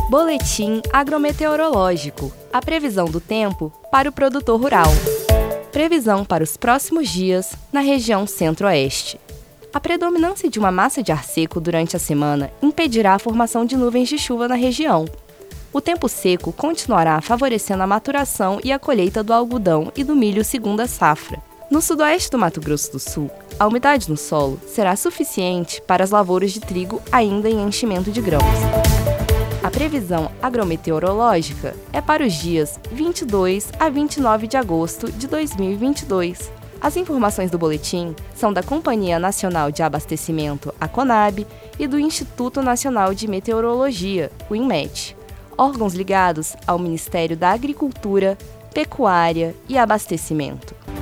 Boletim agrometeorológico. A previsão do tempo para o produtor rural. Previsão para os próximos dias na região centro-oeste. A predominância de uma massa de ar seco durante a semana impedirá a formação de nuvens de chuva na região. O tempo seco continuará favorecendo a maturação e a colheita do algodão e do milho segunda safra. No sudoeste do Mato Grosso do Sul, a umidade no solo será suficiente para as lavouras de trigo ainda em enchimento de grãos. A previsão agrometeorológica é para os dias 22 a 29 de agosto de 2022. As informações do boletim são da Companhia Nacional de Abastecimento, a CONAB, e do Instituto Nacional de Meteorologia, o INMET, órgãos ligados ao Ministério da Agricultura, Pecuária e Abastecimento.